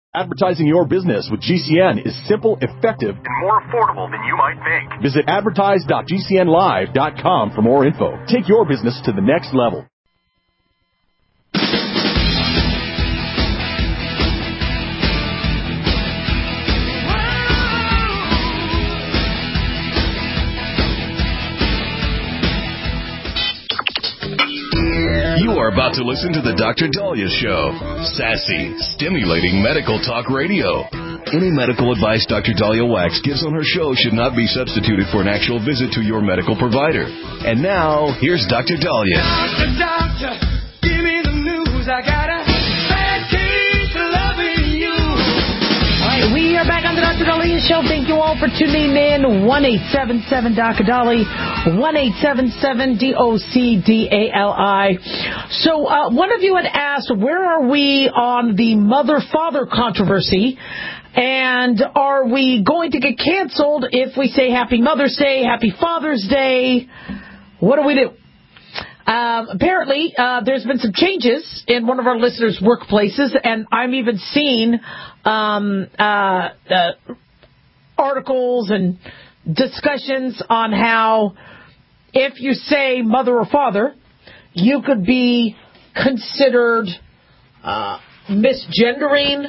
Advertising your business with GCN is simple, effective, and more affordable than you might think. Visit advertise.gcnlive.com for more info. Take your business to the next level. You are about to listen to the Dr. Daliah Show. Sassy, stimulating medical talk radio. Any medical advice Dr. Daliah Wax gives on her show should not be substituted for an actual visit to your medical provider. And now, here's Dr. Daliah. Doctor, give me the news. I got a bad case of loving you. All right, we are back on the Dr. Daliah Show. Thank you all for tuning in. 1-877-Dr. Dali, 1-877-DOCDALI. So one of you had asked, where are we on the mother-father controversy? And are we going to get canceled if we say Happy Mother's Day, Happy Father's Day? What do we do? Apparently, there's been some changes in one of our listeners' workplaces, and I'm even seeing articles and discussions on how if you say mother or father, you could be considered misgendering,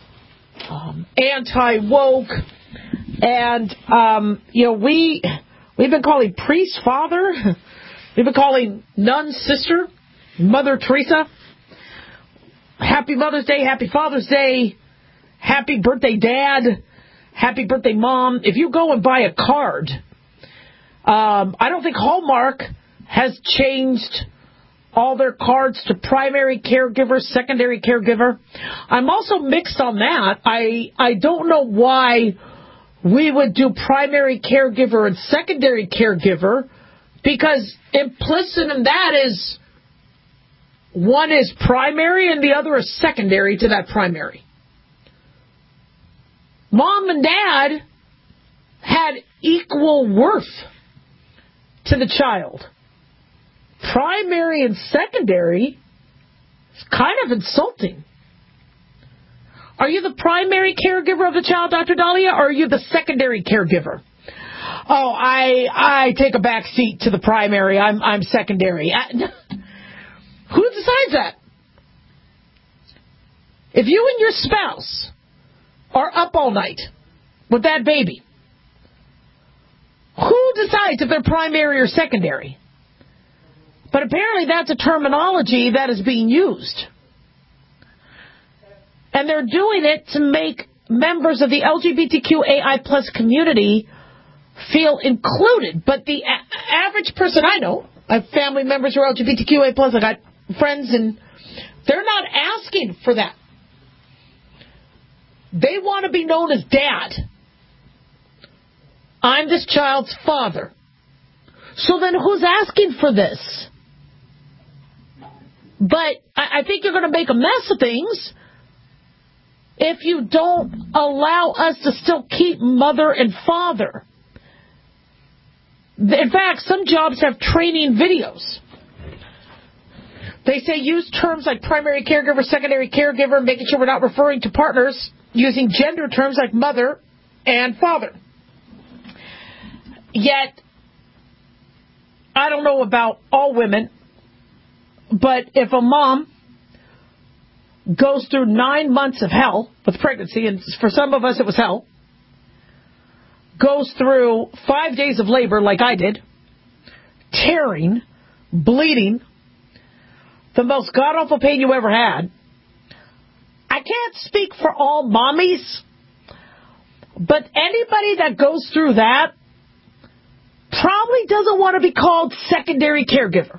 anti-woke, and we've been calling priest father, we've been calling nun sister, Mother Teresa. Happy Mother's Day, Happy Father's Day, Happy Birthday Dad, Happy Birthday Mom. If you go and buy a card, I don't think Hallmark has changed all their cards to primary caregiver, secondary caregiver. I'm also mixed on that. I don't know why we would do primary caregiver and secondary caregiver, because implicit in that is one is primary and the other is secondary to that primary. Mom and Dad had equal worth to the child. Primary and secondary is kind of insulting. Are you the primary caregiver of the child, Dr. Daliah, or are you the secondary caregiver? Oh, I take a back seat to the primary. I'm secondary. Who decides that? If you and your spouse are up all night with that baby, who decides if they're primary or secondary? But apparently that's a terminology that is being used. And they're doing it to make members of the LGBTQAI plus community feel included. But the average person I know, I have family members who are LGBTQA plus, I got friends, and they're not asking for that. They want to be known as dad. I'm this child's father. So then who's asking for this? But I think you're going to make a mess of things if you don't allow us to still keep mother and father. In fact, some jobs have training videos. They say use terms like primary caregiver, secondary caregiver, making sure we're not referring to partners, using gender terms like mother and father. Yet, I don't know about all women, but if a mom goes through 9 months of hell with pregnancy, and for some of us it was hell, goes through 5 days of labor like I did, tearing, bleeding, the most god-awful pain you ever had. I can't speak for all mommies, but anybody that goes through that probably doesn't want to be called secondary caregiver.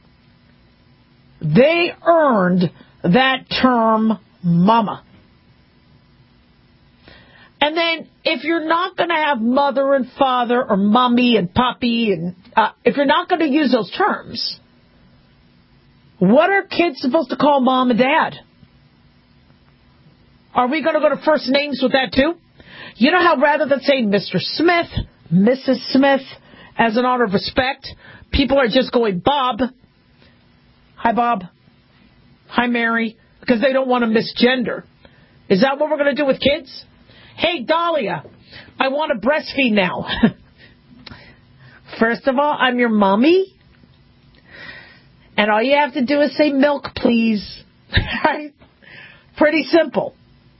They earned that term, mama. And then if you're not going to have mother and father or mommy and poppy, and if you're not going to use those terms, what are kids supposed to call mom and dad? Are we going to go to first names with that too? You know how rather than saying Mr. Smith, Mrs. Smith, as an honor of respect, people are just going Bob. Hi, Bob. Hi, Mary. Because they don't want to misgender. Is that what we're going to do with kids? Hey, Dahlia, I want to breastfeed now. First of all, I'm your mommy. And all you have to do is say milk, please. Right? Pretty simple.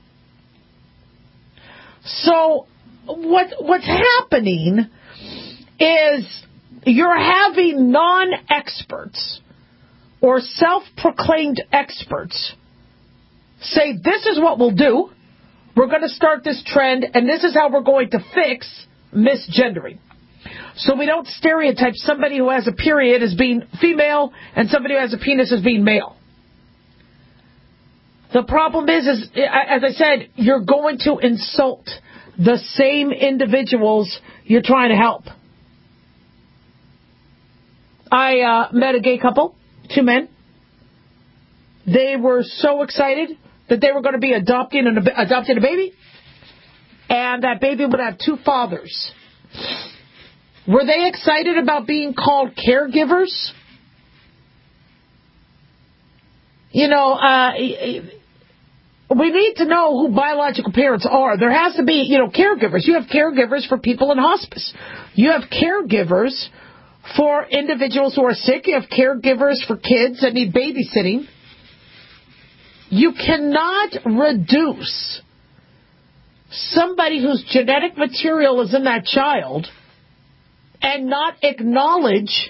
So what's happening is you're having non-experts or self-proclaimed experts say, this is what we'll do. We're going to start this trend, and this is how we're going to fix misgendering. So we don't stereotype somebody who has a period as being female and somebody who has a penis as being male. The problem is, as I said, you're going to insult the same individuals you're trying to help. I met a gay couple, 2 men. They were so excited that they were going to be adopting a baby, and that baby would have 2 fathers. Were they excited about being called caregivers? You know, we need to know who biological parents are. There has to be, caregivers. You have caregivers for people in hospice. You have caregivers for individuals who are sick. You have caregivers for kids that need babysitting. You cannot reduce somebody whose genetic material is in that child and not acknowledge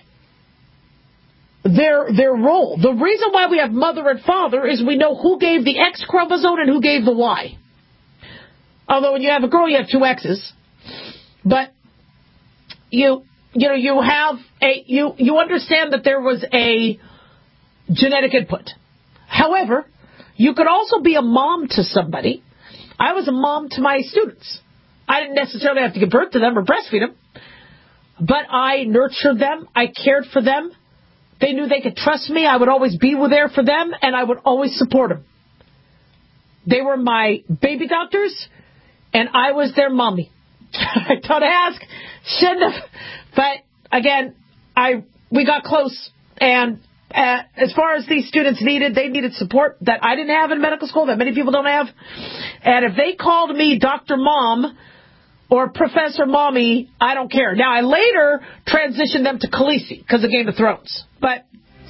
their role. The reason why we have mother and father is we know who gave the X chromosome and who gave the Y. Although when you have a girl, you have 2 X's. But you understand that there was a genetic input. However, you could also be a mom to somebody. I was a mom to my students. I didn't necessarily have to give birth to them or breastfeed them, but I nurtured them. I cared for them. They knew they could trust me. I would always be there for them, and I would always support them. They were my baby doctors, and I was their mommy. Don't ask. Shouldn't have. But, again, we got close, and as far as these students they needed support that I didn't have in medical school, that many people don't have. And if they called me Dr. Mom or Professor Mommy, I don't care. Now, I later transitioned them to Khaleesi because of Game of Thrones. But,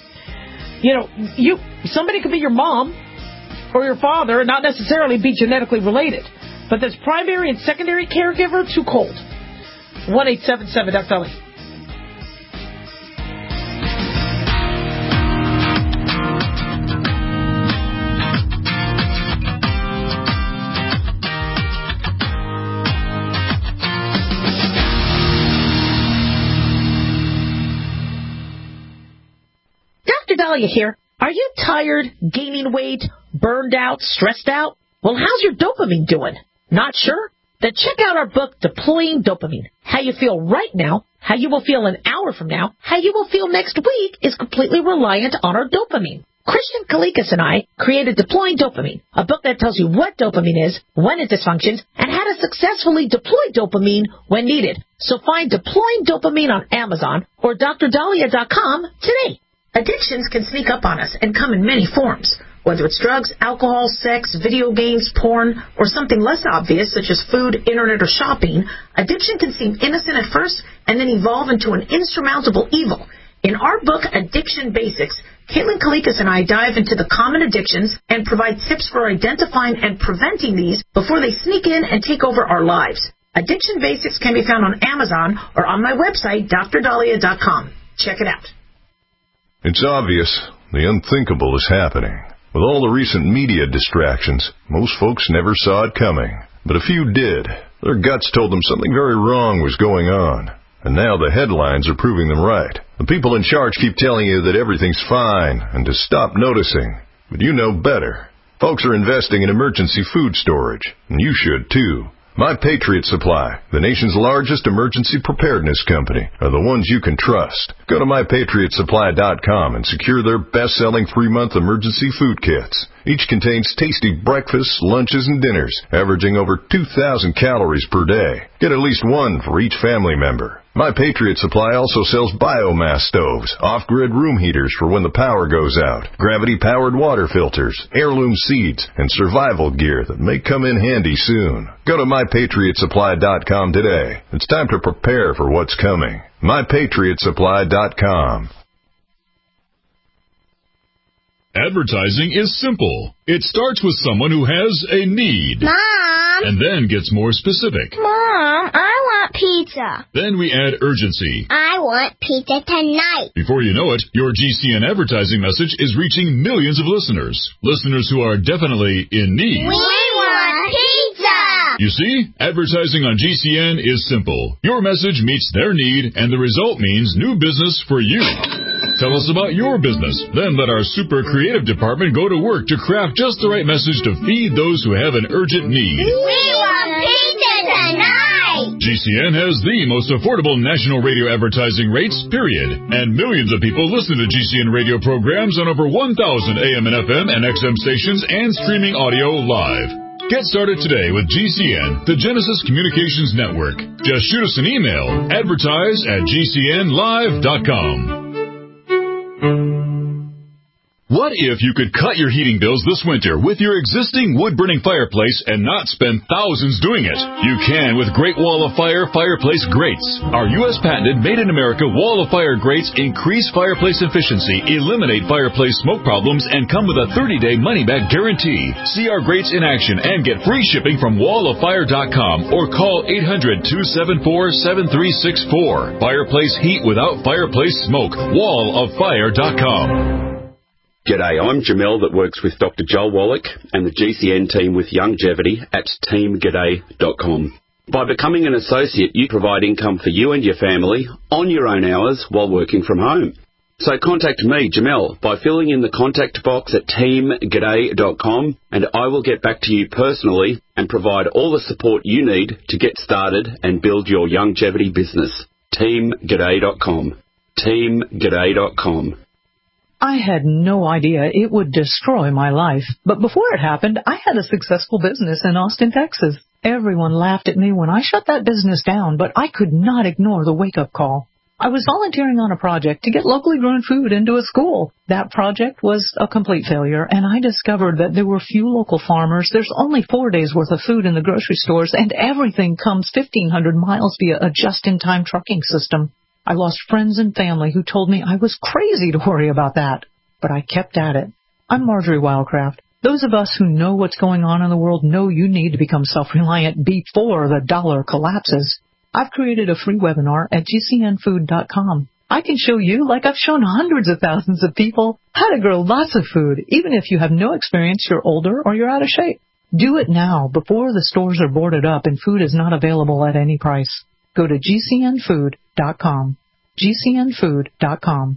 somebody could be your mom or your father and not necessarily be genetically related. But this primary and secondary caregiver, too cold. 1-877-FLE. Dahlia here. Are you tired, gaining weight, burned out, stressed out? Well, how's your dopamine doing? Not sure? Then check out our book, Deploying Dopamine. How you feel right now, how you will feel an hour from now, how you will feel next week is completely reliant on our dopamine. Christian Kalikas and I created Deploying Dopamine, a book that tells you what dopamine is, when it dysfunctions, and how to successfully deploy dopamine when needed. So find Deploying Dopamine on Amazon or drdahlia.com today. Addictions can sneak up on us and come in many forms. Whether it's drugs, alcohol, sex, video games, porn, or something less obvious such as food, internet, or shopping, addiction can seem innocent at first and then evolve into an insurmountable evil. In our book, Addiction Basics, Caitlin Kalikas and I dive into the common addictions and provide tips for identifying and preventing these before they sneak in and take over our lives. Addiction Basics can be found on Amazon or on my website, drdahlia.com. Check it out. It's obvious the unthinkable is happening. With all the recent media distractions, most folks never saw it coming. But a few did. Their guts told them something very wrong was going on. And now the headlines are proving them right. The people in charge keep telling you that everything's fine and to stop noticing. But you know better. Folks are investing in emergency food storage, and you should too. My Patriot Supply, the nation's largest emergency preparedness company, are the ones you can trust. Go to MyPatriotSupply.com and secure their best-selling 3-month emergency food kits. Each contains tasty breakfasts, lunches, and dinners, averaging over 2,000 calories per day. Get at least one for each family member. My Patriot Supply also sells biomass stoves, off-grid room heaters for when the power goes out, gravity-powered water filters, heirloom seeds, and survival gear that may come in handy soon. Go to MyPatriotSupply.com today. It's time to prepare for what's coming. MyPatriotSupply.com. Advertising is simple. It starts with someone who has a need. Mom! And then gets more specific. Mom, I want pizza. Then we add urgency. I want pizza tonight. Before you know it, your GCN advertising message is reaching millions of listeners. Listeners who are definitely in need. We want pizza! You see, advertising on GCN is simple. Your message meets their need, and the result means new business for you. Tell us about your business. Then let our super creative department go to work to craft just the right message to feed those who have an urgent need. We want pizza tonight! GCN has the most affordable national radio advertising rates, period. And millions of people listen to GCN radio programs on over 1,000 AM and FM and XM stations and streaming audio live. Get started today with GCN, the Genesis Communications Network. Just shoot us an email, advertise@gcnlive.com. What if you could cut your heating bills this winter with your existing wood-burning fireplace and not spend thousands doing it? You can with Great Wall of Fire fireplace grates. Our U.S. patented made-in-America Wall of Fire grates increase fireplace efficiency, eliminate fireplace smoke problems, and come with a 30-day money-back guarantee. See our grates in action and get free shipping from walloffire.com or call 800-274-7364. Fireplace heat without fireplace smoke. walloffire.com. G'day, I'm Jamel that works with Dr. Joel Wallach and the GCN team with Longevity at teamg'day.com. By becoming an associate, you provide income for you and your family on your own hours while working from home. So contact me, Jamel, by filling in the contact box at teamg'day.com, and I will get back to you personally and provide all the support you need to get started and build your longevity business. teamg'day.com. teamg'day.com. I had no idea it would destroy my life. But before it happened, I had a successful business in Austin, Texas. Everyone laughed at me when I shut that business down, but I could not ignore the wake-up call. I was volunteering on a project to get locally grown food into a school. That project was a complete failure, and I discovered that there were few local farmers. There's only 4 days' worth of food in the grocery stores, and everything comes 1,500 miles via a just-in-time trucking system. I lost friends and family who told me I was crazy to worry about that. But I kept at it. I'm Marjorie Wildcraft. Those of us who know what's going on in the world know you need to become self-reliant before the dollar collapses. I've created a free webinar at gcnfood.com. I can show you, like I've shown hundreds of thousands of people, how to grow lots of food, even if you have no experience, you're older, or you're out of shape. Do it now, before the stores are boarded up and food is not available at any price. Go to gcnfood.com. gcnfood.com.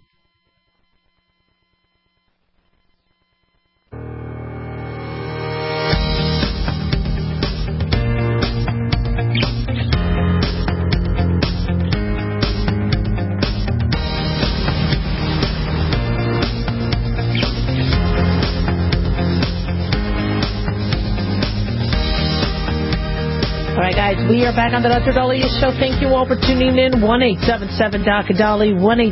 All right, guys, we are back on the Dr. Dahlia Show. Thank you all for tuning in. 1-877-DOC-DALI,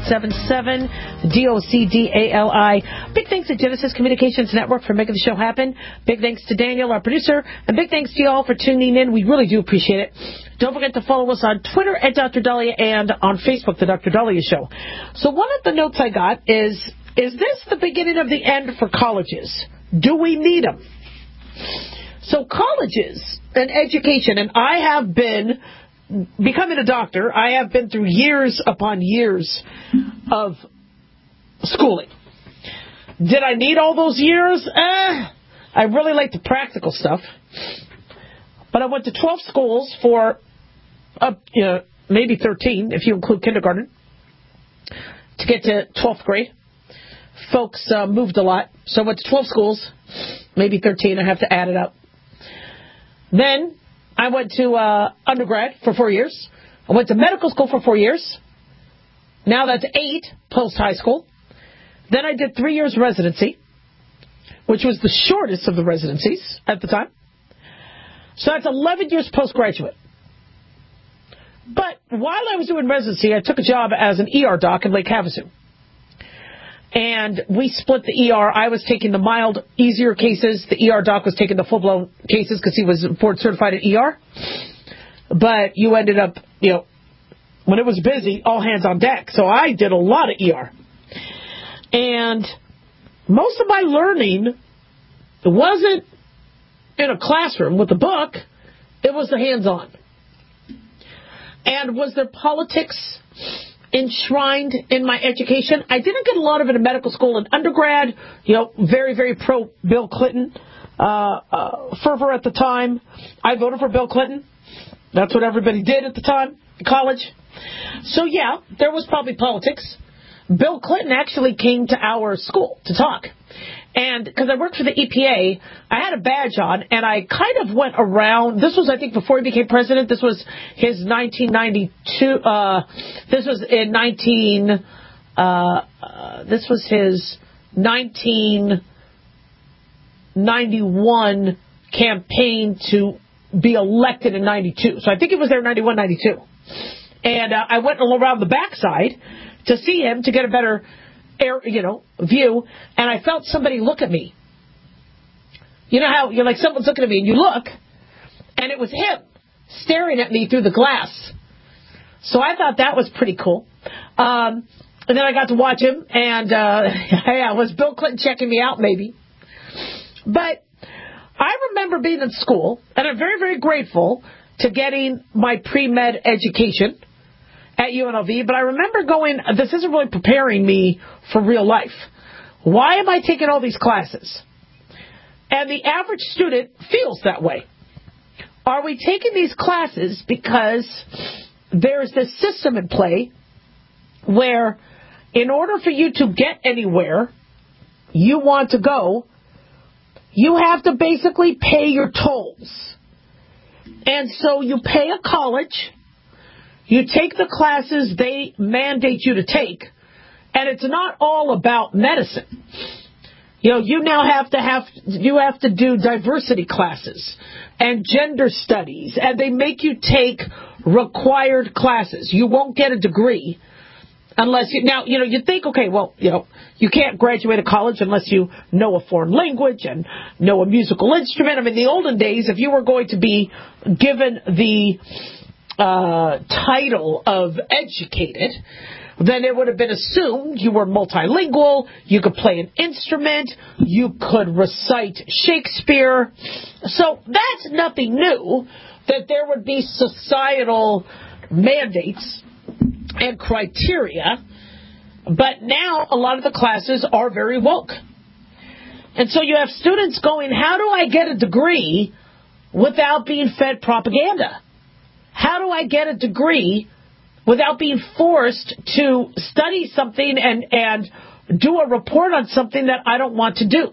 1-877-DOCDALI. Big thanks to Genesis Communications Network for making the show happen. Big thanks to Daniel, our producer. And big thanks to you all for tuning in. We really do appreciate it. Don't forget to follow us on Twitter at Dr. Dahlia and on Facebook, The Dr. Dahlia Show. So one of the notes I got is this the beginning of the end for colleges? Do we need them? So colleges and education, and I have been, becoming a doctor, I have been through years upon years of schooling. Did I need all those years? I really like the practical stuff. But I went to 12 schools for maybe 13, if you include kindergarten, to get to 12th grade. Folks moved a lot, so I went to 12 schools, maybe 13, I have to add it up. Then I went to undergrad for 4 years. I went to medical school for 4 years. Now that's 8 post-high school. Then I did 3 years residency, which was the shortest of the residencies at the time. So that's 11 years postgraduate. But while I was doing residency, I took a job as an ER doc in Lake Havasu. And we split the ER. I was taking the mild, easier cases. The ER doc was taking the full-blown cases because he was board certified in ER. But you ended up, when it was busy, all hands on deck. So I did a lot of ER. And most of my learning wasn't in a classroom with a book. It was the hands-on. And was there politics enshrined in my education? I didn't get a lot of it in medical school and undergrad. Very, very pro Bill Clinton fervor at the time. I voted for Bill Clinton. That's what everybody did at the time in college. So, yeah, there was probably politics. Bill Clinton actually came to our school to talk. And because I worked for the EPA, I had a badge on, and I kind of went around. This was, I think, before he became president. This was his 1992. This was in 1991 campaign to be elected in 92. So I think it was there in 91, 92. And I went around the backside to see him to get a better view, and I felt somebody look at me. You know how you're like, someone's looking at me, and you look, and it was him staring at me through the glass. So I thought that was pretty cool. And then I got to watch him, and was Bill Clinton checking me out, maybe? But I remember being in school, and I'm very, very grateful to getting my pre-med education at UNLV, but I remember going, this isn't really preparing me for real life. Why am I taking all these classes? And the average student feels that way. Are we taking these classes because there's this system in play where in order for you to get anywhere you want to go, you have to basically pay your tolls. And so you pay a college, you take the classes they mandate you to take, and it's not all about medicine. You now have to do diversity classes and gender studies, and they make you take required classes. You won't get a degree unless you think, okay, well, you can't graduate a college unless you know a foreign language and know a musical instrument. I mean, in the olden days, if you were going to be given the title of educated, then it would have been assumed you were multilingual, you could play an instrument, you could recite Shakespeare. So that's nothing new, that there would be societal mandates and criteria. But now a lot of the classes are very woke. And so you have students going, how do I get a degree without being fed propaganda? How do I get a degree without being forced to study something and do a report on something that I don't want to do?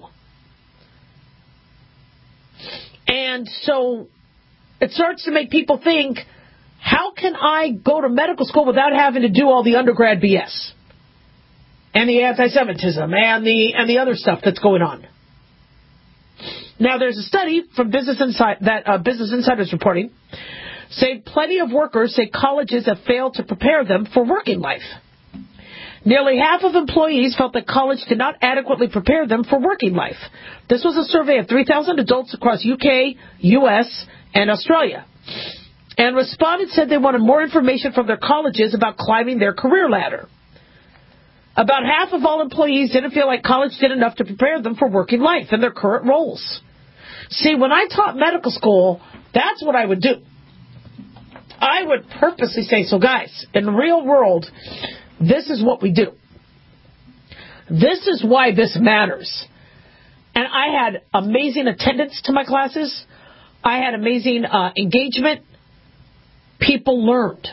And so it starts to make people think, how can I go to medical school without having to do all the undergrad BS and the anti-Semitism and the other stuff that's going on? Now, there's a study from Business Insider that Business Insider is reporting, saying plenty of workers say colleges have failed to prepare them for working life. Nearly half of employees felt that college did not adequately prepare them for working life. This was a survey of 3,000 adults across UK, US, and Australia. And respondents said they wanted more information from their colleges about climbing their career ladder. About half of all employees didn't feel like college did enough to prepare them for working life and their current roles. See, when I taught medical school, that's what I would do. I would purposely say, so guys, in the real world, this is what we do. This is why this matters. And I had amazing attendance to my classes. I had amazing engagement. People learned.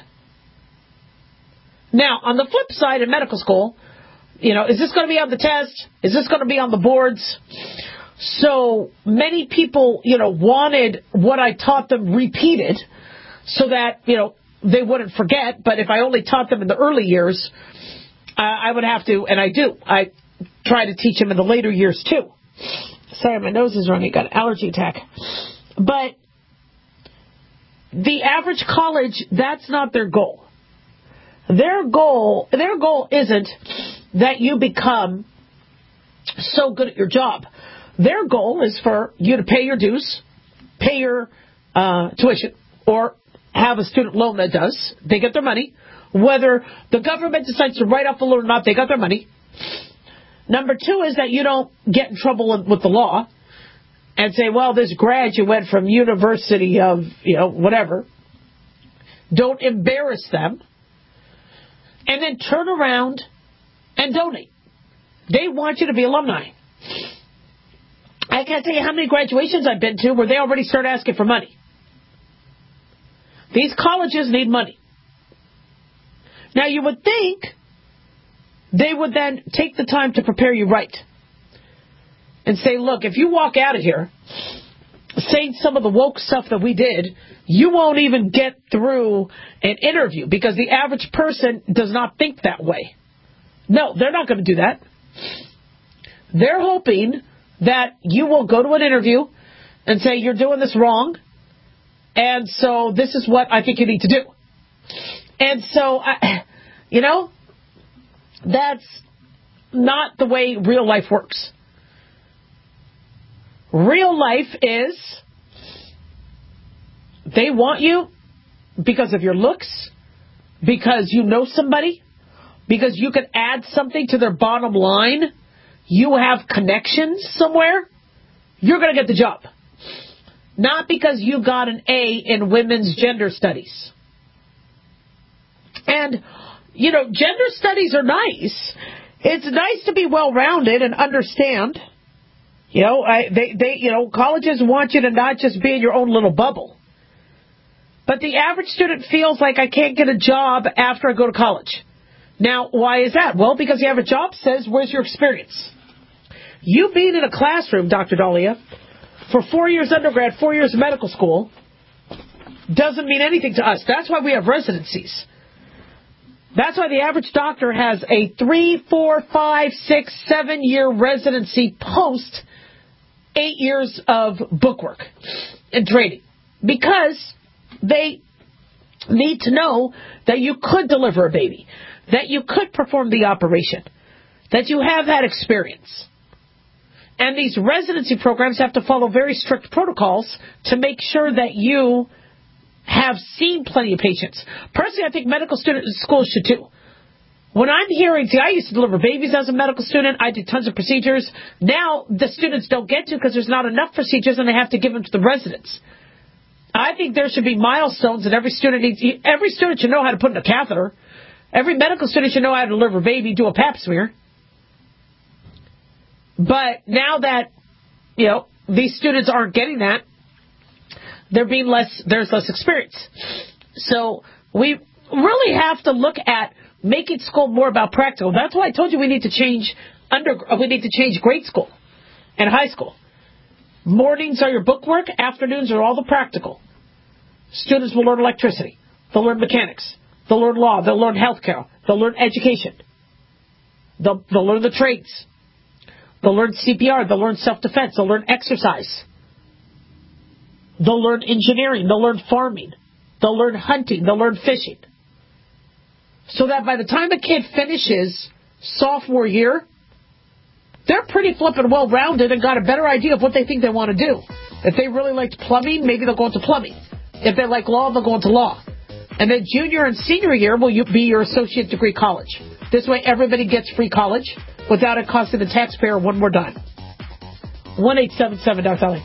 Now, on the flip side in medical school, is this going to be on the test? Is this going to be on the boards? So many people, wanted what I taught them repeated so that, they wouldn't forget. But if I only taught them in the early years, I would have to, and I do. I try to teach them in the later years, too. Sorry, my nose is running. Got an allergy attack. But the average college, that's not their goal. Their goal isn't that you become so good at your job. Their goal is for you to pay your dues, pay your tuition, or have a student loan that does. They get their money. Whether the government decides to write off the loan or not, they got their money. Number 2 is that you don't get in trouble with the law and say, well, this graduate from University of, whatever. Don't embarrass them. And then turn around and donate. They want you to be alumni. I can't tell you how many graduations I've been to where they already start asking for money. These colleges need money. Now, you would think they would then take the time to prepare you right and say, look, if you walk out of here saying some of the woke stuff that we did, you won't even get through an interview because the average person does not think that way. No, they're not going to do that. They're hoping that you will go to an interview and say, you're doing this wrong, and so this is what I think you need to do. And so, that's not the way real life works. Real life is they want you because of your looks, because you know somebody, because you can add something to their bottom line, you have connections somewhere, you're going to get the job. Not because you got an A in women's gender studies. And, gender studies are nice. It's nice to be well-rounded and understand. Colleges want you to not just be in your own little bubble. But the average student feels like I can't get a job after I go to college. Now, why is that? Well, because you have a job says, where's your experience? You being in a classroom, Dr. Dahlia, for 4 years undergrad, 4 years of medical school, doesn't mean anything to us. That's why we have residencies. That's why the average doctor has a 3, 4, 5, 6, 7-year residency post 8 years of bookwork and training. Because they need to know that you could deliver a baby, that you could perform the operation, that you have that experience. And these residency programs have to follow very strict protocols to make sure that you have seen plenty of patients. Personally, I think medical schools should too. When I'm hearing, I used to deliver babies as a medical student. I did tons of procedures. Now the students don't get to because there's not enough procedures and they have to give them to the residents. I think there should be milestones that every student needs. Every student should know how to put in a catheter. Every medical student should know how to deliver a baby, do a pap smear. But now that, these students aren't getting that, there's less experience. So we really have to look at making school more about practical. That's why I told you we need to change grade school and high school. Mornings are your bookwork, afternoons are all the practical. Students will learn electricity, they'll learn mechanics, they'll learn law, they'll learn healthcare, they'll learn education, they'll learn the trades. They'll learn CPR. They'll learn self-defense. They'll learn exercise. They'll learn engineering. They'll learn farming. They'll learn hunting. They'll learn fishing. So that by the time a kid finishes sophomore year, they're pretty flippin' well-rounded and got a better idea of what they think they want to do. If they really liked plumbing, maybe they'll go into plumbing. If they like law, they'll go into law. And then junior and senior year will be your associate degree college. This way everybody gets free college without it costing the taxpayer one more dime. 1-877-DOC-LA.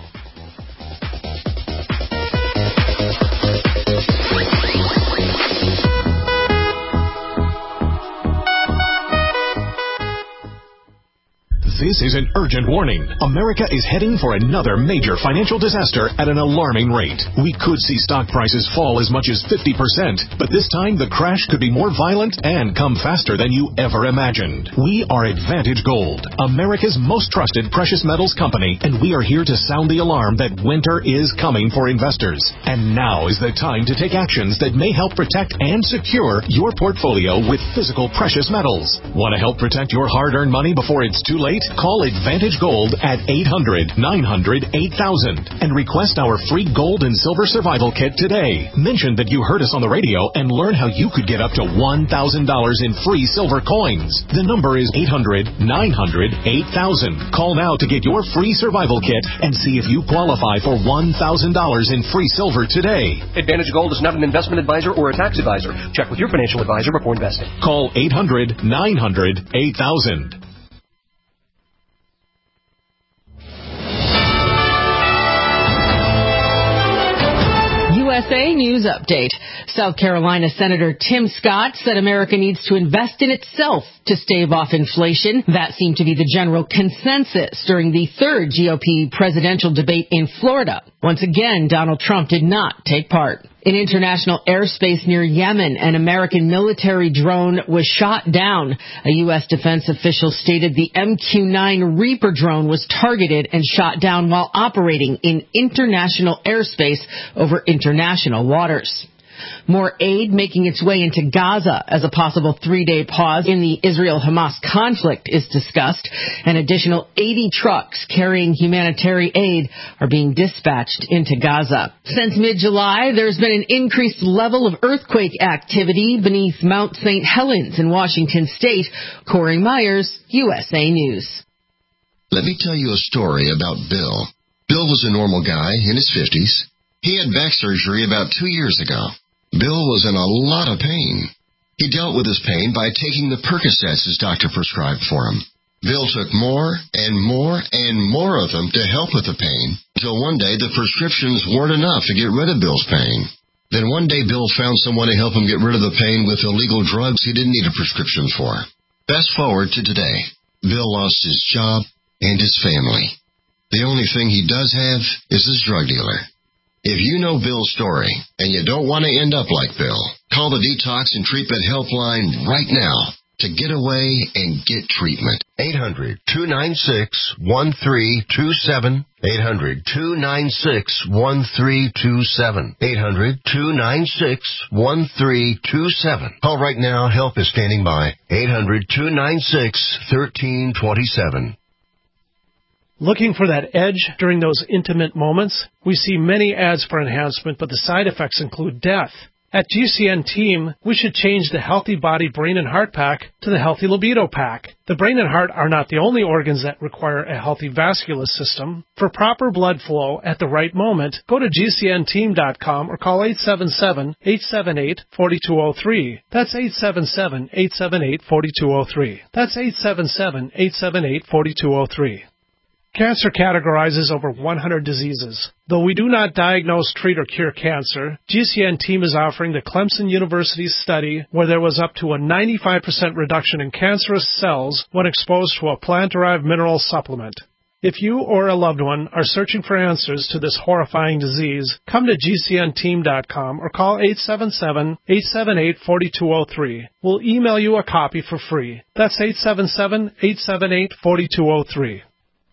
This is an urgent warning. America is heading for another major financial disaster at an alarming rate. We could see stock prices fall as much as 50%, but this time the crash could be more violent and come faster than you ever imagined. We are Advantage Gold, America's most trusted precious metals company, and we are here to sound the alarm that winter is coming for investors. And now is the time to take actions that may help protect and secure your portfolio with physical precious metals. Want to help protect your hard-earned money before it's too late? Call Call Advantage Gold at 800-900-8000 and request our free gold and silver survival kit today. Mention that you heard us on the radio and learn how you could get up to $1,000 in free silver coins. The number is 800-900-8000. Call now to get your free survival kit and see if you qualify for $1,000 in free silver today. Advantage Gold is not an investment advisor or a tax advisor. Check with your financial advisor before investing. Call 800-900-8000. USA News Update. South Carolina Senator Tim Scott said America needs to invest in itself to stave off inflation. That seemed to be the general consensus during the third GOP presidential debate in Florida. Once again, Donald Trump did not take part. In international airspace near Yemen, an American military drone was shot down. A U.S. defense official stated the MQ-9 Reaper drone was targeted and shot down while operating in international airspace over international waters. More aid making its way into Gaza as a possible 3-day pause in the Israel-Hamas conflict is discussed. An additional 80 trucks carrying humanitarian aid are being dispatched into Gaza. Since mid-July, there's been an increased level of earthquake activity beneath Mount St. Helens in Washington state. Corey Myers, USA News. Let me tell you a story about Bill. Bill was a normal guy in his 50s. He had back surgery about 2 years ago. Bill was in a lot of pain. He dealt with his pain by taking the Percocets his doctor prescribed for him. Bill took more and more and more of them to help with the pain, until one day the prescriptions weren't enough to get rid of Bill's pain. Then one day Bill found someone to help him get rid of the pain with illegal drugs he didn't need a prescription for. Fast forward to today. Bill lost his job and his family. The only thing he does have is his drug dealer. If you know Bill's story and you don't want to end up like Bill, call the Detox and Treatment Helpline right now to get away and get treatment. 800-296-1327. 800-296-1327. 800-296-1327. Call right now. Help is standing by. 800-296-1327. Looking for that edge during those intimate moments? We see many ads for enhancement, but the side effects include death. At GCN Team, we should change the Healthy Body, Brain, and Heart Pack to the Healthy Libido Pack. The brain and heart are not the only organs that require a healthy vascular system. For proper blood flow at the right moment, go to GCNteam.com or call 877-878-4203. That's 877-878-4203. That's 877-878-4203. Cancer categorizes over 100 diseases. Though we do not diagnose, treat, or cure cancer, GCN Team is offering the Clemson University study where there was up to a 95% reduction in cancerous cells when exposed to a plant-derived mineral supplement. If you or a loved one are searching for answers to this horrifying disease, come to GCNteam.com or call 877-878-4203. We'll email you a copy for free. That's 877-878-4203.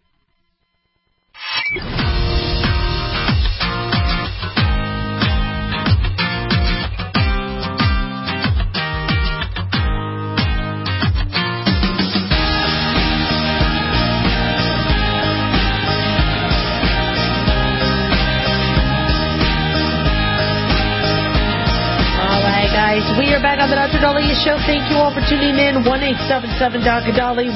We are back on the Dr. Daliah Show. Thank you all for tuning in. 1-877-Dr.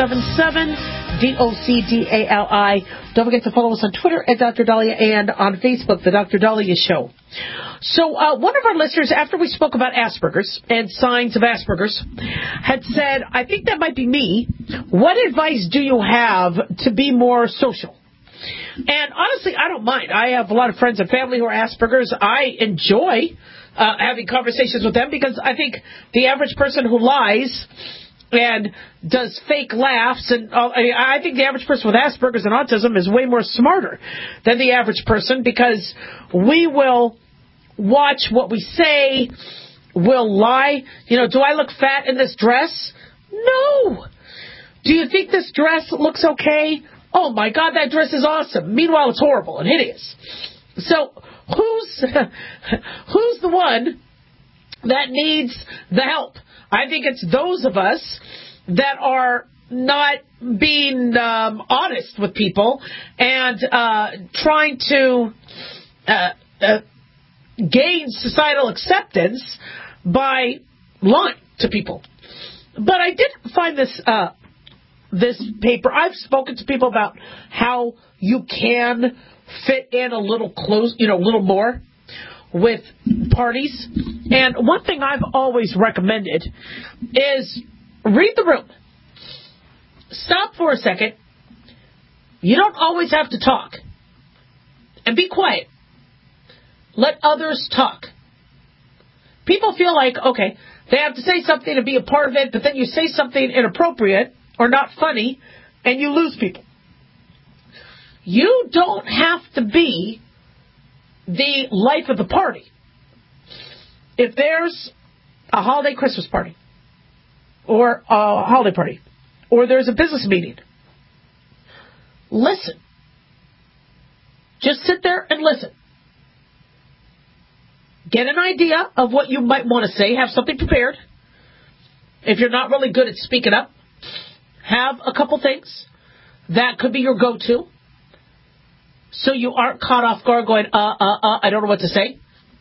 1-877-DOCDALI. Don't forget to follow us on Twitter at Dr. Daliah and on Facebook, The Dr. Daliah Show. So one of our listeners, after we spoke about Asperger's and signs of Asperger's, had said, I think that might be me. What advice do you have to be more social? And honestly, I don't mind. I have a lot of friends and family who are Asperger's. I enjoy having conversations with them because I think the average person who lies and does fake laughs, and I think the average person with Asperger's and autism is way more smarter than the average person because we will watch what we say, we'll lie. You know, do I look fat in this dress? No. Do you think this dress looks okay? Oh my God, that dress is awesome. Meanwhile, it's horrible and hideous. So who's the one that needs the help? I think it's those of us that are not being honest with people and trying to gain societal acceptance by lying to people. But I did find this paper. I've spoken to people about how you can fit in a little close, a little more with parties. And one thing I've always recommended is read the room. Stop for a second. You don't always have to talk. And be quiet. Let others talk. People feel like, okay, they have to say something to be a part of it, but then you say something inappropriate or not funny, and you lose people. You don't have to be the life of the party. If there's a holiday Christmas party, or a holiday party, or there's a business meeting, listen. Just sit there and listen. Get an idea of what you might want to say. Have something prepared. If you're not really good at speaking up, have a couple things that could be your go-to, so you aren't caught off guard going, I don't know what to say.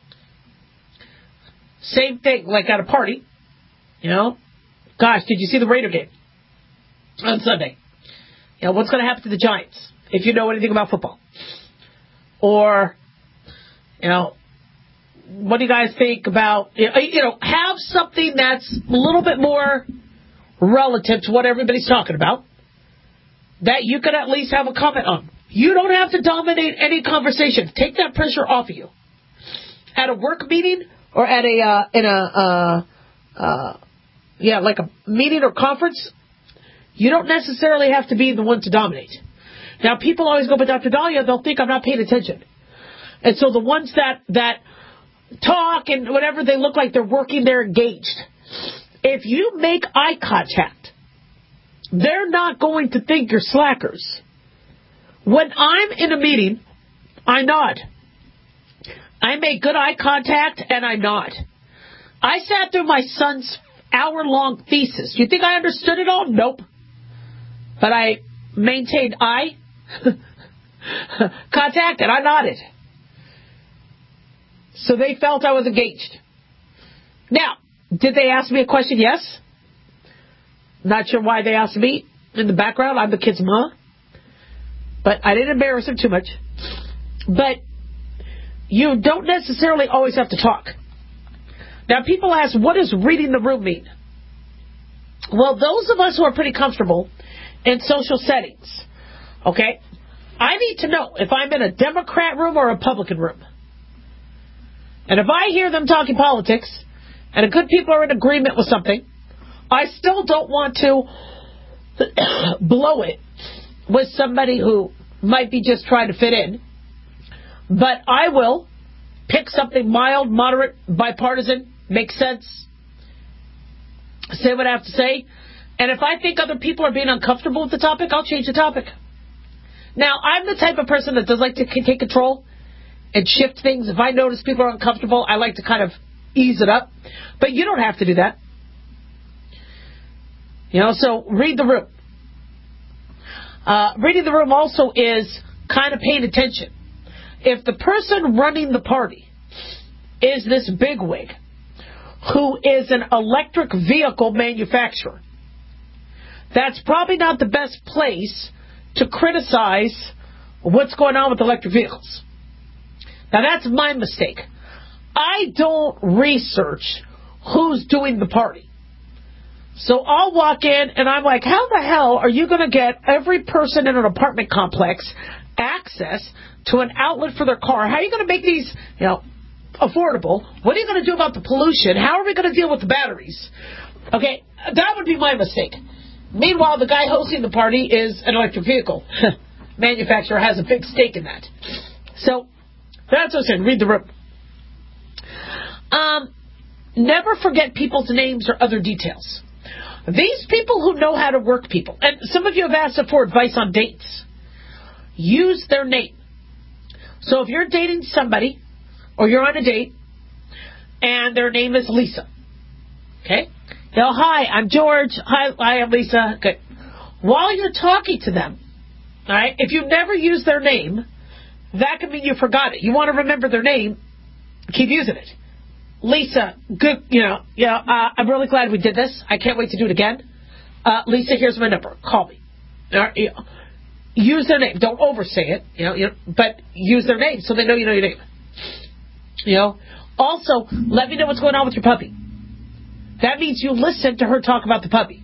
Same thing, like at a party. Gosh, did you see the Raider game on Sunday? What's going to happen to the Giants, if you know anything about football? Or, what do you guys think about, have something that's a little bit more relative to what everybody's talking about that you could at least have a comment on. You don't have to dominate any conversation. Take that pressure off of you. At a work meeting or at like a meeting or conference, you don't necessarily have to be the one to dominate. Now, people always go, but Dr. Dahlia, they'll think I'm not paying attention. And so the ones that talk and whatever, they look like they're working, they're engaged. If you make eye contact, they're not going to think you're slackers. When I'm in a meeting, I nod. I make good eye contact and I nod. I sat through my son's hour-long thesis. You think I understood it all? Nope. But I maintained eye contact and I nodded. So they felt I was engaged. Now, did they ask me a question? Yes. Not sure why they asked me. In the background, I'm the kid's mom. But I didn't embarrass them too much. But you don't necessarily always have to talk. Now, people ask, what does reading the room mean? Well, those of us who are pretty comfortable in social settings, okay, I need to know if I'm in a Democrat room or a Republican room. And if I hear them talking politics, and the good people are in agreement with something, I still don't want to blow it with somebody who might be just trying to fit in. But I will pick something mild, moderate, bipartisan, makes sense, say what I have to say. And if I think other people are being uncomfortable with the topic, I'll change the topic. Now, I'm the type of person that does like to take control and shift things. If I notice people are uncomfortable, I like to kind of ease it up. But you don't have to do that. So read the room. Reading the room also is kind of paying attention. If the person running the party is this bigwig who is an electric vehicle manufacturer, that's probably not the best place to criticize what's going on with electric vehicles. Now, that's my mistake. I don't research who's doing the party. So I'll walk in and I'm like, how the hell are you going to get every person in an apartment complex access to an outlet for their car? How are you going to make these, affordable? What are you going to do about the pollution? How are we going to deal with the batteries? Okay, that would be my mistake. Meanwhile, the guy hosting the party is an electric vehicle manufacturer, has a big stake in that. So that's what I'm saying. Read the room. Never forget people's names or other details. These people who know how to work people, and some of you have asked for advice on dates, use their name. So if you're dating somebody, or you're on a date, and their name is Lisa, okay? Hi, I'm George. Hi, I'm Lisa. Good. while you're talking to them, all right, if you've never used their name, that could mean you forgot it. You want to remember their name, keep using it. Lisa, good, I'm really glad we did this. I can't wait to do it again. Lisa, here's my number. Call me. Use their name. Don't oversay it, but use their name so they know you know your name. Also, let me know what's going on with your puppy. That means you listen to her talk about the puppy.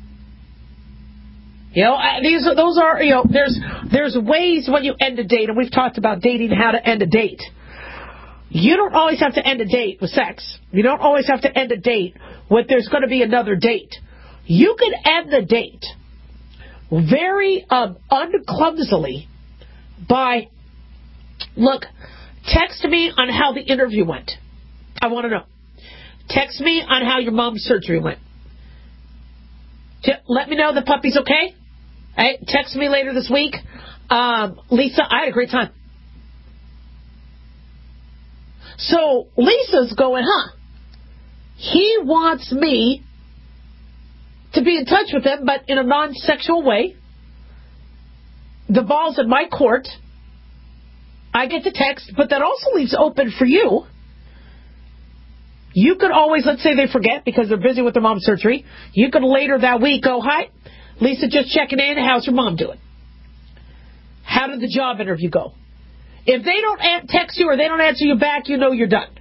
There's ways when you end a date, and we've talked about dating, how to end a date. You don't always have to end a date with sex. You don't always have to end a date with there's going to be another date. You could end the date very unclumsily by, look, text me on how the interview went. I want to know. Text me on how your mom's surgery went. Let me know the puppy's okay. Hey, text me later this week. Lisa, I had a great time. So Lisa's going, he wants me to be in touch with him, but in a non-sexual way. The ball's in my court. I get the text, but that also leaves open for you. You could always, let's say they forget because they're busy with their mom's surgery. You could later that week go, hi, Lisa, just checking in. How's your mom doing? How did the job interview go? If they don't text you or they don't answer you back, you know you're done.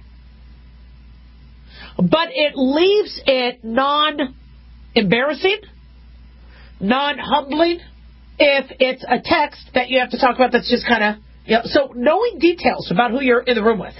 But it leaves it non-embarrassing, non-humbling if it's a text that you have to talk about that's just kind of, so knowing details about who you're in the room with.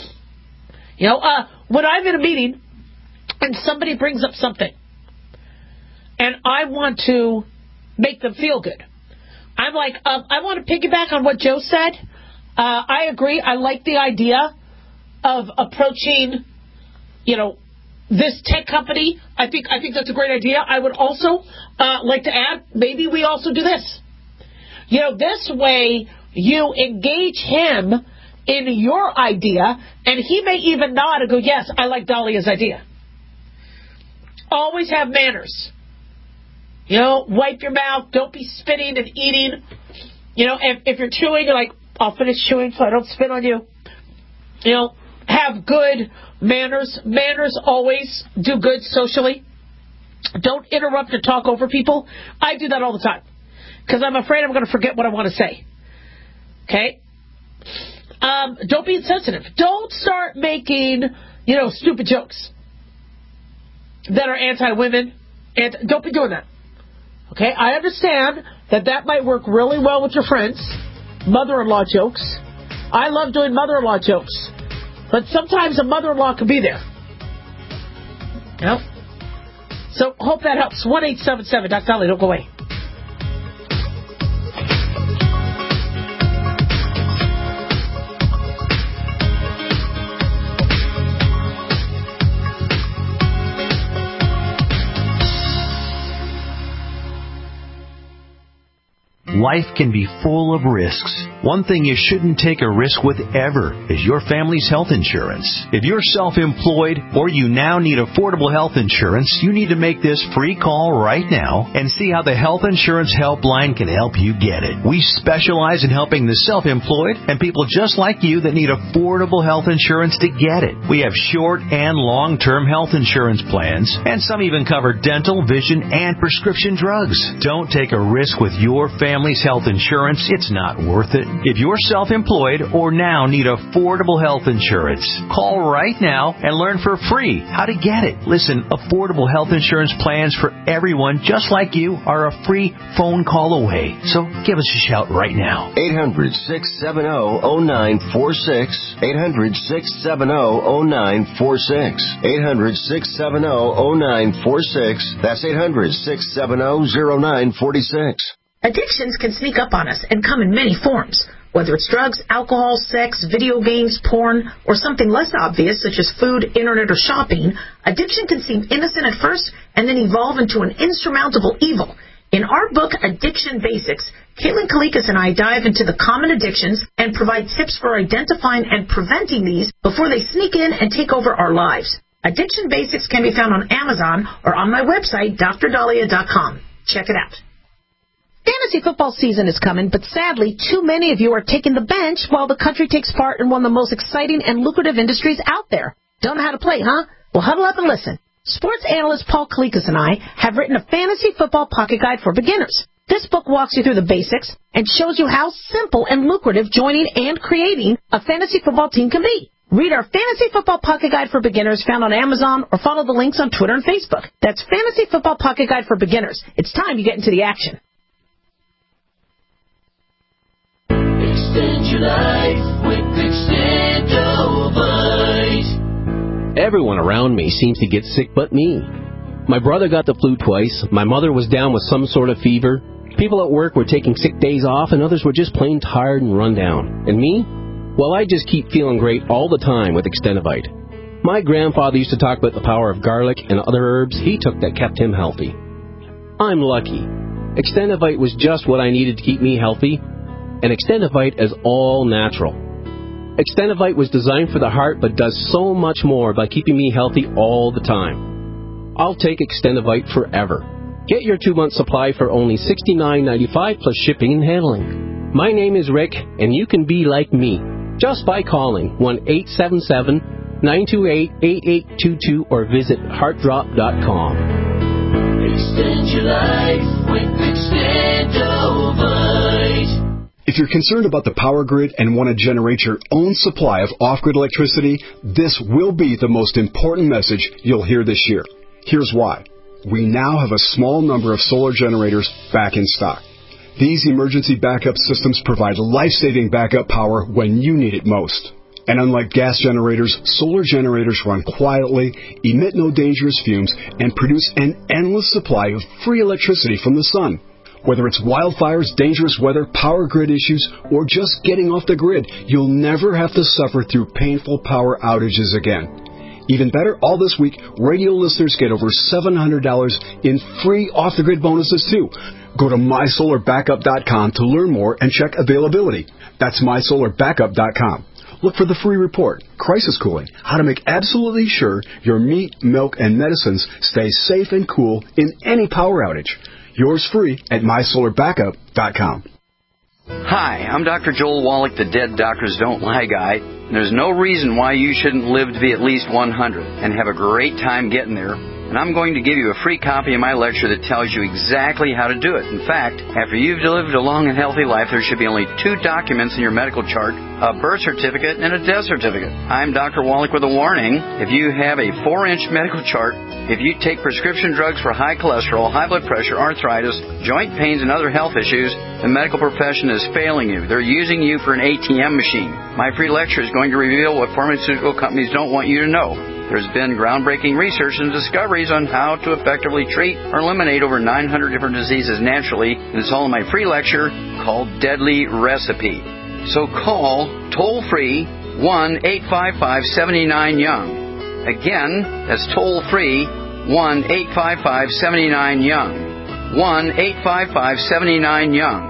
When I'm in a meeting and somebody brings up something and I want to make them feel good, I'm like, I want to piggyback on what Joe said. I agree. I like the idea of approaching, this tech company. I think that's a great idea. I would also like to add, maybe we also do this. This way you engage him in your idea, and he may even nod and go, yes, I like Dahlia's idea. Always have manners. Wipe your mouth. Don't be spitting and eating. If you're chewing, you're like, I'll finish chewing so I don't spit on you. Have good manners. Manners always do good socially. Don't interrupt or talk over people. I do that all the time because I'm afraid I'm going to forget what I want to say. Okay? Don't be insensitive. Don't start making, stupid jokes that are anti-women. And don't be doing that. Okay? I understand that might work really well with your friends. Mother-in-law jokes. I love doing mother-in-law jokes. But sometimes a mother-in-law can be there. So hope that helps. 1-877 Dr. Dolly. Don't go away. Life can be full of risks. One thing you shouldn't take a risk with ever is your family's health insurance. If you're self-employed or you now need affordable health insurance, you need to make this free call right now and see how the Health Insurance Helpline can help you get it. We specialize in helping the self-employed and people just like you that need affordable health insurance to get it. We have short and long-term health insurance plans, and some even cover dental, vision, and prescription drugs. Don't take a risk with your family's health insurance. It's not worth it. If you're self-employed or now need affordable health insurance, call right now and learn for free how to get it. Listen, affordable health insurance plans for everyone just like you are a free phone call away. So give us a shout right now. 800-670-0946. 800-670-0946. 800-670-0946. That's 800-670-0946. Addictions can sneak up on us and come in many forms, whether it's drugs, alcohol, sex, video games, porn, or something less obvious such as food, internet, or shopping. Addiction can seem innocent at first and then evolve into an insurmountable evil. In our book, Addiction Basics, Caitlin Kalikas and I dive into the common addictions and provide tips for identifying and preventing these before they sneak in and take over our lives. Addiction Basics can be found on Amazon or on my website, drdahlia.com. Check it out. Fantasy football season is coming, but sadly, too many of you are taking the bench while the country takes part in one of the most exciting and lucrative industries out there. Don't know how to play, huh? Well, huddle up and listen. Sports analyst Paul Kalikas and I have written a fantasy football pocket guide for beginners. This book walks you through the basics and shows you how simple and lucrative joining and creating a fantasy football team can be. Read our Fantasy Football Pocket Guide for Beginners found on Amazon or follow the links on Twitter and Facebook. That's Fantasy Football Pocket Guide for Beginners. It's time you get into the action. Extend your life with Extendovite. Everyone around me seems to get sick but me. My brother got the flu twice. My mother was down with some sort of fever. People at work were taking sick days off, and others were just plain tired and run down. And me? Well, I just keep feeling great all the time with Extendovite. My grandfather used to talk about the power of garlic and other herbs he took that kept him healthy. I'm lucky. Extendovite was just what I needed to keep me healthy, and Extendovite is all natural. Extendovite was designed for the heart but does so much more by keeping me healthy all the time. I'll take Extendovite forever. Get your 2-month supply for only $69.95 plus shipping and handling. My name is Rick, and you can be like me just by calling 1-877-928-8822 or visit heartdrop.com. Extend your life with Extendovite. If you're concerned about the power grid and want to generate your own supply of off-grid electricity, this will be the most important message you'll hear this year. Here's why. We now have a small number of solar generators back in stock. These emergency backup systems provide life-saving backup power when you need it most. And unlike gas generators, solar generators run quietly, emit no dangerous fumes, and produce an endless supply of free electricity from the sun. Whether it's wildfires, dangerous weather, power grid issues, or just getting off the grid, you'll never have to suffer through painful power outages again. Even better, all this week, radio listeners get over $700 in free off-the-grid bonuses, too. Go to mysolarbackup.com to learn more and check availability. That's mysolarbackup.com. Look for the free report, Crisis Cooling, how to make absolutely sure your meat, milk, and medicines stay safe and cool in any power outage. Yours free at mysolarbackup.com. Hi, I'm Dr. Joel Wallach, the Dead Doctors Don't Lie guy. There's no reason why you shouldn't live to be at least 100 and have a great time getting there. And I'm going to give you a free copy of my lecture that tells you exactly how to do it. In fact, after you've lived a long and healthy life, there should be only 2 documents in your medical chart, a birth certificate and a death certificate. I'm Dr. Wallach with a warning. If you have a 4-inch medical chart, if you take prescription drugs for high cholesterol, high blood pressure, arthritis, joint pains, and other health issues, the medical profession is failing you. They're using you for an ATM machine. My free lecture is going to reveal what pharmaceutical companies don't want you to know. There's been groundbreaking research and discoveries on how to effectively treat or eliminate over 900 different diseases naturally, and it's all in my free lecture called Deadly Recipe. So call toll-free 1-855-79-YOUNG. Again, that's toll-free 1-855-79-YOUNG. 1-855-79-YOUNG.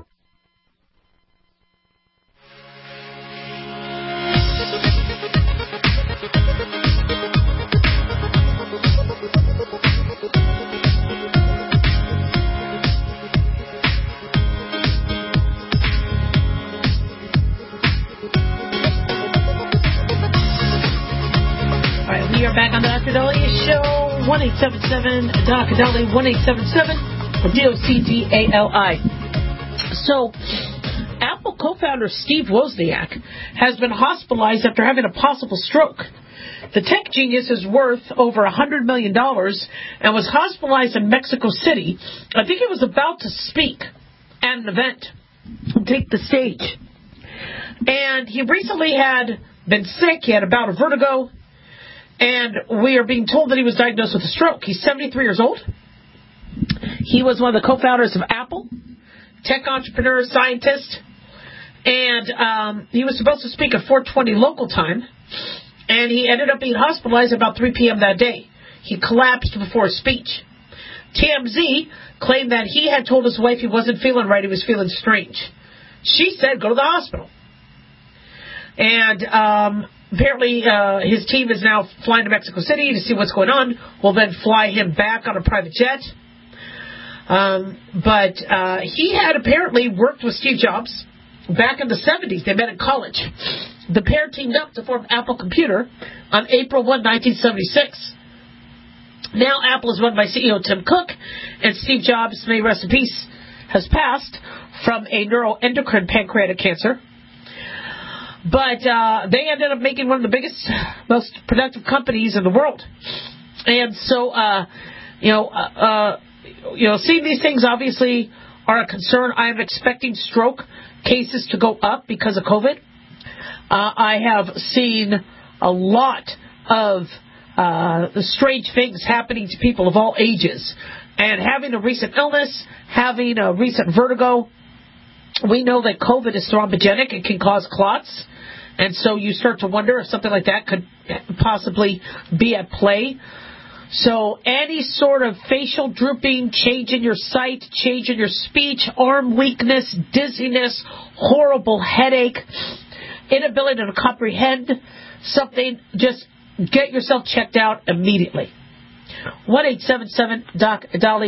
Back on the Dr. Dahlia Show, 1-877-Dr. Dahlia, 1-877-DOCDALI. So, Apple co-founder Steve Wozniak has been hospitalized after having a possible stroke. The tech genius is worth over $100 million and was hospitalized in Mexico City. I think he was about to speak at an event, take the stage. And he recently had been sick. He had a bout of vertigo. And we are being told that he was diagnosed with a stroke. He's 73 years old. He was one of the co-founders of Apple, tech entrepreneur, scientist. And he was supposed to speak at 4:20 local time. And he ended up being hospitalized at about 3 p.m. that day. He collapsed before his speech. TMZ claimed that he had told his wife he wasn't feeling right. He was feeling strange. She said, go to the hospital. And apparently, his team is now flying to Mexico City to see what's going on. We'll then fly him back on a private jet. But he had apparently worked with Steve Jobs back in the 70s. They met in college. The pair teamed up to form Apple Computer on April 1, 1976. Now Apple is run by CEO Tim Cook, and Steve Jobs, may rest in peace, has passed from a neuroendocrine pancreatic cancer. But they ended up making one of the biggest, most productive companies in the world. And so, seeing these things obviously are a concern. I am expecting stroke cases to go up because of COVID. I have seen a lot of strange things happening to people of all ages. And having a recent illness, having a recent vertigo, we know that COVID is thrombogenic. It can cause clots. And so you start to wonder if something like that could possibly be at play. So any sort of facial drooping, change in your sight, change in your speech, arm weakness, dizziness, horrible headache, inability to comprehend something, just get yourself checked out immediately. 1-877-DOC-DOLLY,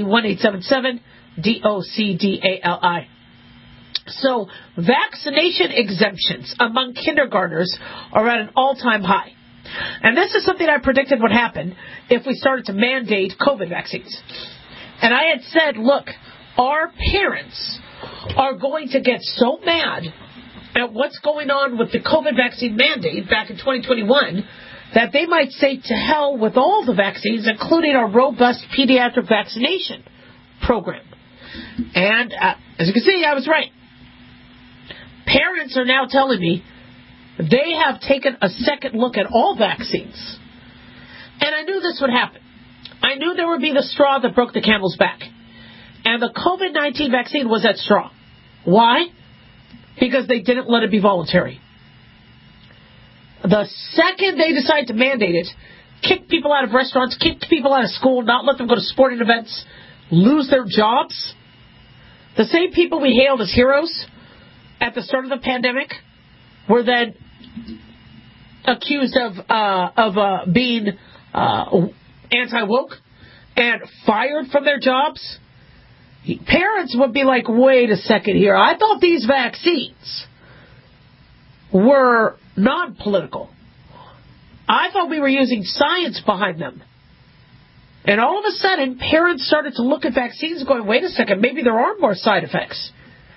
1-877-DOCDALI. So vaccination exemptions among kindergartners are at an all-time high. And this is something I predicted would happen if we started to mandate COVID vaccines. And I had said, look, our parents are going to get so mad at what's going on with the COVID vaccine mandate back in 2021 that they might say to hell with all the vaccines, including our robust pediatric vaccination program. And as you can see, I was right. Parents are now telling me they have taken a second look at all vaccines. And I knew this would happen. I knew there would be the straw that broke the camel's back. And the COVID-19 vaccine was that straw. Why? Because they didn't let it be voluntary. The second they decided to mandate it, kick people out of restaurants, kick people out of school, not let them go to sporting events, lose their jobs, the same people we hailed as heroes at the start of the pandemic were then accused of being anti-woke and fired from their jobs. Parents would be like, wait a second here. I thought these vaccines were non-political. I thought we were using science behind them. And all of a sudden, parents started to look at vaccines going, wait a second, maybe there are more side effects.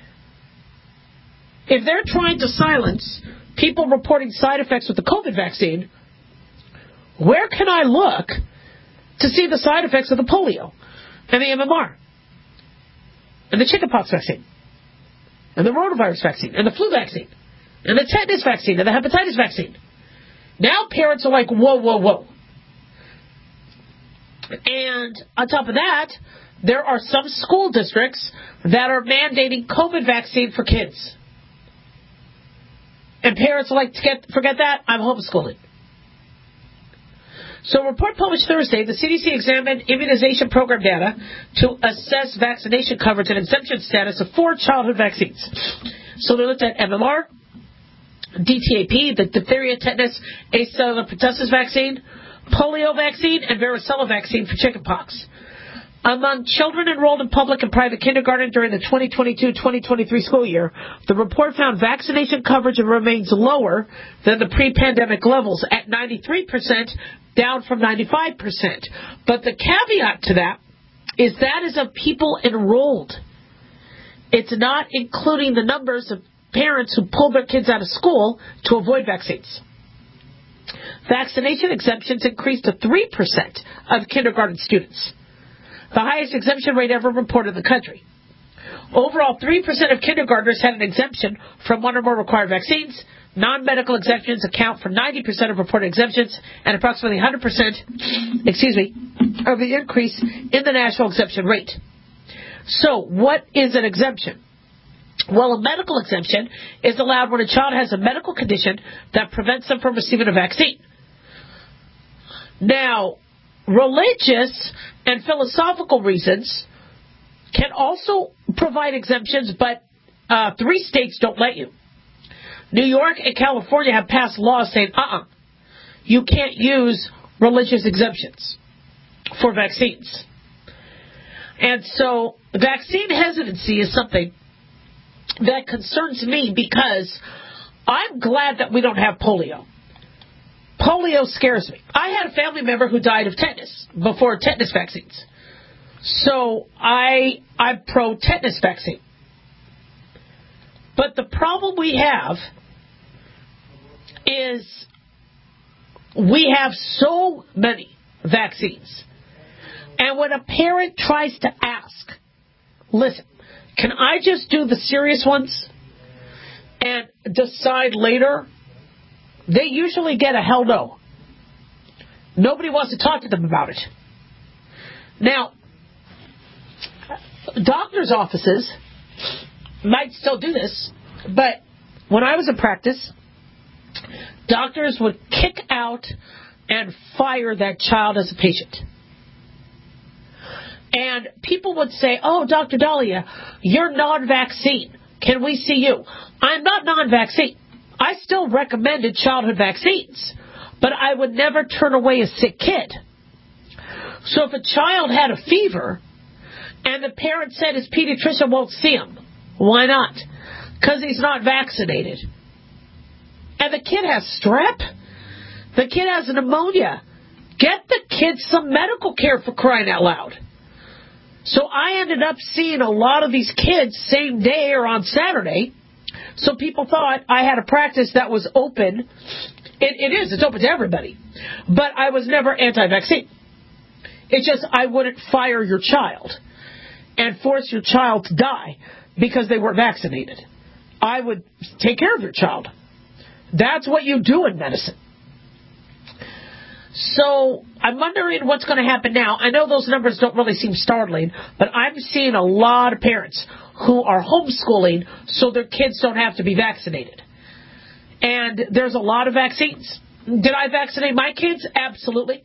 If they're trying to silence people reporting side effects with the COVID vaccine, where can I look to see the side effects of the polio and the MMR and the chickenpox vaccine and the rotavirus vaccine and the flu vaccine and the tetanus vaccine and the hepatitis vaccine? Now parents are like, whoa, whoa, whoa. And on top of that, there are some school districts that are mandating COVID vaccine for kids. And parents are like, forget that, I'm homeschooling. So a report published Thursday, the CDC examined immunization program data to assess vaccination coverage and exemption status of 4 childhood vaccines. So they looked at MMR, DTaP, the diphtheria, tetanus, acellular pertussis vaccine, polio vaccine, and varicella vaccine for chickenpox. Among children enrolled in public and private kindergarten during the 2022-2023 school year, the report found vaccination coverage remains lower than the pre-pandemic levels at 93%, down from 95%. But the caveat to that is of people enrolled. It's not including the numbers of parents who pulled their kids out of school to avoid vaccines. Vaccination exemptions increased to 3% of kindergarten students, the highest exemption rate ever reported in the country. Overall, 3% of kindergartners had an exemption from 1 or more required vaccines. Non-medical exemptions account for 90% of reported exemptions and approximately 100%, of the increase in the national exemption rate. So, what is an exemption? Well, a medical exemption is allowed when a child has a medical condition that prevents them from receiving a vaccine. Now, religious and philosophical reasons can also provide exemptions, but 3 states don't let you. New York and California have passed laws saying, you can't use religious exemptions for vaccines. And so vaccine hesitancy is something that concerns me because I'm glad that we don't have polio. Polio scares me. I had a family member who died of tetanus before tetanus vaccines. So I'm pro-tetanus vaccine. But the problem we have is we have so many vaccines. And when a parent tries to ask, listen, can I just do the serious ones and decide later? They usually get a hell no. Nobody wants to talk to them about it. Now, doctors' offices might still do this, but when I was in practice, doctors would kick out and fire that child as a patient. And people would say, oh, Dr. Dahlia, you're non-vaccine. Can we see you? I'm not non-vaccine. I still recommended childhood vaccines, but I would never turn away a sick kid. So if a child had a fever and the parent said his pediatrician won't see him, why not? Because he's not vaccinated. And the kid has strep. The kid has pneumonia. Get the kid some medical care, for crying out loud. So I ended up seeing a lot of these kids same day or on Saturday. So people thought I had a practice that was open. It is. It's open to everybody. But I was never anti-vaccine. It's just I wouldn't fire your child and force your child to die because they weren't vaccinated. I would take care of your child. That's what you do in medicine. So I'm wondering what's going to happen now. I know those numbers don't really seem startling, but I'm seeing a lot of parents who are homeschooling so their kids don't have to be vaccinated. And there's a lot of vaccines. Did I vaccinate my kids? Absolutely.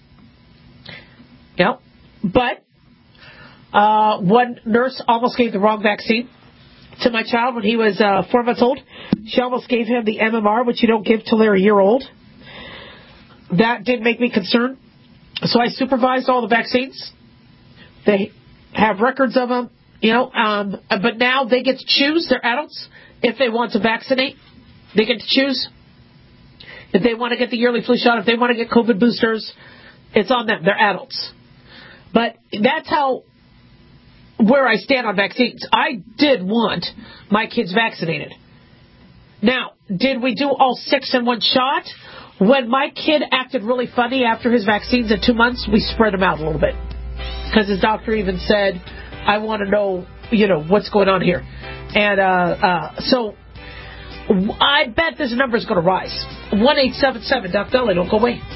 Yep. But one nurse almost gave the wrong vaccine to my child when he was 4 months old. She almost gave him the MMR, which you don't give till they're a year old. That did make me concerned. So I supervised all the vaccines. They have records of them, but now they get to choose. They're adults. If they want to vaccinate, they get to choose. If they want to get the yearly flu shot, if they want to get COVID boosters, it's on them. They're adults. But that's where I stand on vaccines. I did want my kids vaccinated. Now, did we do all 6 in one shot? When my kid acted really funny after his vaccines at 2 months, we spread him out a little bit. Because his doctor even said, I want to know, what's going on here. And so I bet this number is going to rise. 1-877 Dr. Dahlia, don't go away.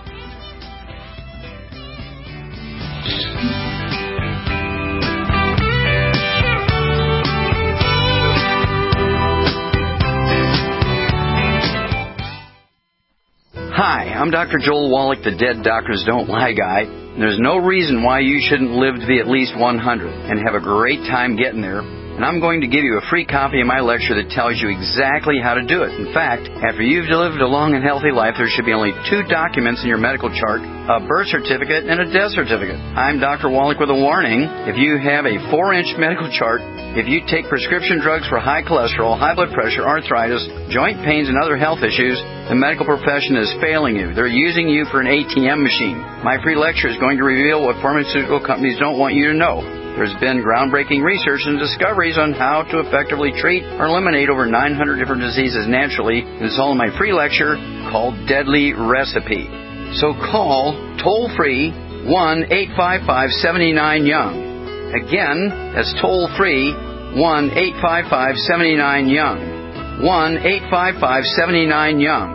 Hi, I'm Dr. Joel Wallach, the Dead Doctors Don't Lie guy. There's no reason why you shouldn't live to be at least 100 and have a great time getting there. And I'm going to give you a free copy of my lecture that tells you exactly how to do it. In fact, after you've lived a long and healthy life, there should be only 2 documents in your medical chart, a birth certificate and a death certificate. I'm Dr. Wallach with a warning. If you have a 4-inch medical chart, if you take prescription drugs for high cholesterol, high blood pressure, arthritis, joint pains, and other health issues, the medical profession is failing you. They're using you for an ATM machine. My free lecture is going to reveal what pharmaceutical companies don't want you to know. There's been groundbreaking research and discoveries on how to effectively treat or eliminate over 900 different diseases naturally. And it's all in my free lecture called Deadly Recipe. So call toll-free 1-855-79-YOUNG. Again, that's toll-free 1-855-79-YOUNG. 1-855-79-YOUNG.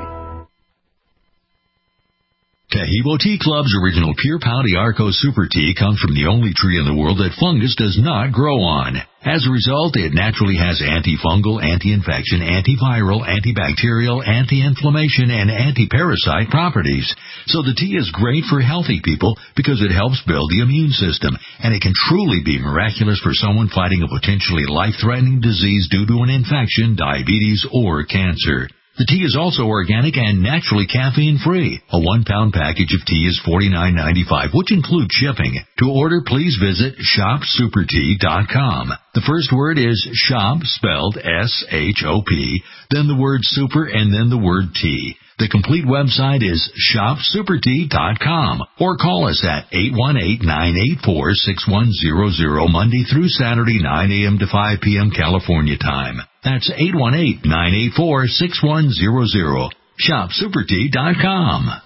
Tahibo Tea Club's original Pure Pau d'Arco Super Tea comes from the only tree in the world that fungus does not grow on. As a result, it naturally has antifungal, anti-infection, antiviral, antibacterial, anti-inflammation, and anti-parasite properties. So the tea is great for healthy people because it helps build the immune system, and it can truly be miraculous for someone fighting a potentially life-threatening disease due to an infection, diabetes, or cancer. The tea is also organic and naturally caffeine-free. A 1-pound package of tea is $49.95, which includes shipping. To order, please visit shopsupertea.com. The first word is shop, spelled S-H-O-P, then the word super, and then the word tea. The complete website is shopsupertea.com, or call us at 818-984-6100 Monday through Saturday, 9 a.m. to 5 p.m. California time. That's 818-984-6100. Shopsupertea.com.